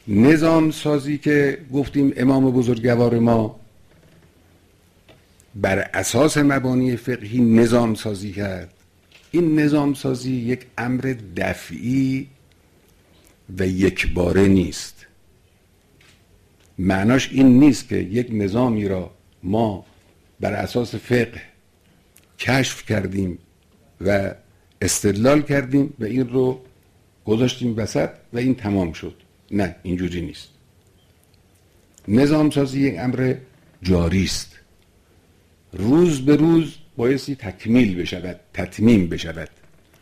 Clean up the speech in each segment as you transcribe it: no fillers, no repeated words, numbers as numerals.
نظام سازی که گفتیم امام بزرگوار ما بر اساس مبانی فقهی نظام سازی کرد، این نظام سازی یک امر دفعی و یکباره نیست. معناش این نیست که یک نظامی را ما بر اساس فقه کشف کردیم و استدلال کردیم و این رو گذاشتیم وسط و این تمام شد. نه، اینجوری نیست. نظام سازی یک امر جاری است، روز به روز بایستی تکمیل بشود، تتمیم بشود.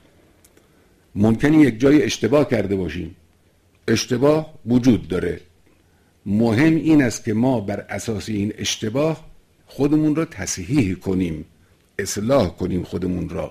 ممکنه یک جای اشتباه کرده باشیم، اشتباه وجود داره، مهم این است که ما بر اساس این اشتباه خودمون را تصحیح کنیم، اصلاح کنیم خودمون را.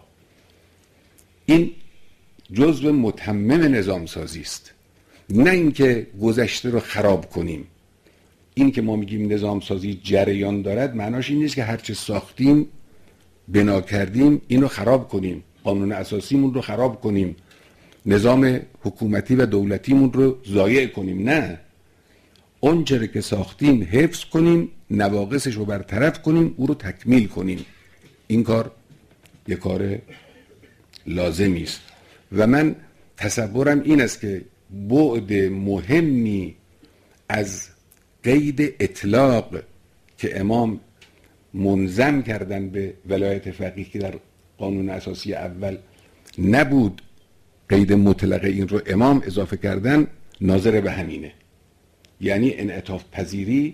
این جزء متمم نظام سازی است، نه اینکه گذشته رو خراب کنیم. این که ما میگیم نظام سازی جریان دارد، معناش این نیست که هرچه ساختیم، بنا کردیم، اینو خراب کنیم، قانون اساسیمون رو خراب کنیم، نظام حکومتی و دولتیمون رو ضایع کنیم. نه، اون چیزی که ساختیم حفظ کنیم، نواقصش رو برطرف کنیم، او رو تکمیل کنیم. این کار یک کار لازمی است و من تصورم این است که بعد مهمی از قید اطلاق که امام منظم کردن به ولایت فقیه که در قانون اساسی اول نبود، قید مطلق این رو امام اضافه کردن، ناظر به همینه. یعنی انعطاف پذیری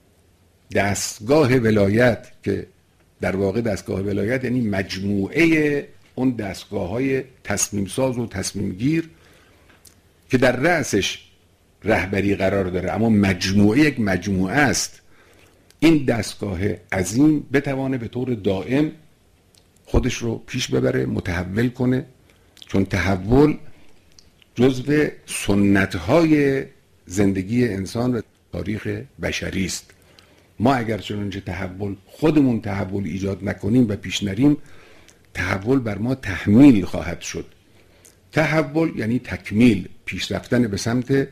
دستگاه ولایت، که در واقع دستگاه ولایت یعنی مجموعه اون دستگاه‌های تصمیم ساز و تصمیم گیر که در رأسش رهبری قرار داره، اما مجموعه یک مجموعه است. این دستگاه عظیم بتوانه به طور دائم خودش رو پیش ببره، متحول کنه، چون تحول جزو سنت‌های زندگی انسان و تاریخ بشری است. ما اگر چنانچه خودمون تحول ایجاد نکنیم و پیش نریم، تحول بر ما تحمیل خواهد شد. تحول یعنی تکمیل، پیش رفتن به سمت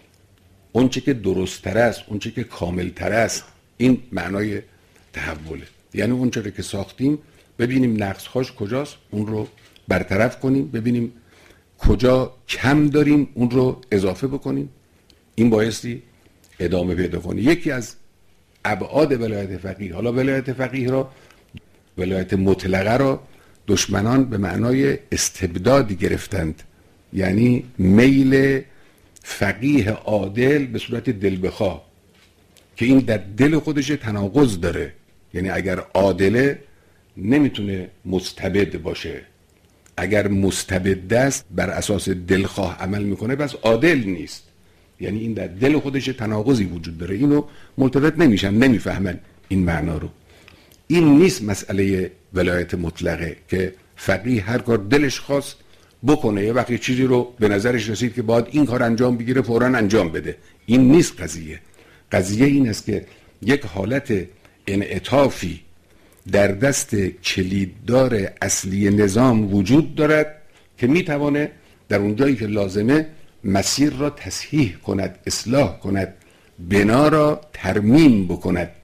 اونچه که درست‌تر است، اونچه که کامل‌تر است. این معنای تحوله. یعنی اونچه که ساختیم ببینیم نقص‌هاش کجاست، اون رو برطرف کنیم، ببینیم کجا کم داریم، اون رو اضافه بکنیم. این بایستی ادامه پیدا کنه. یکی از ابعاد ولایت فقیه، حالا ولایت فقیه را، ولایت مطلقه را دشمنان به معنای استبدادی گرفتند، یعنی میل فقیه عادل به صورت دل بخواه، که این در دل خودش تناقض داره. یعنی اگر عادله نمیتونه مستبد باشه، اگر مستبد است بر اساس دلخواه عمل میکنه بس عادل نیست. یعنی این در دل خودش تناقضی وجود داره، اینو ملتفت نمیشن، نمیفهمن این معنا رو. این نیست مسئله ولایت مطلقه که فقیه هر کار دلش خواست بکنه، یه وقتی چیزی رو به نظرش رسید که باید این کار انجام بگیره فوراً انجام بده. این نیست قضیه. قضیه این است که یک حالت انعطافی در دست کلیددار اصلی نظام وجود دارد که میتوانه در اون جایی که لازمه مسیر را تصحیح کند، اصلاح کند، بنا را ترمیم بکند.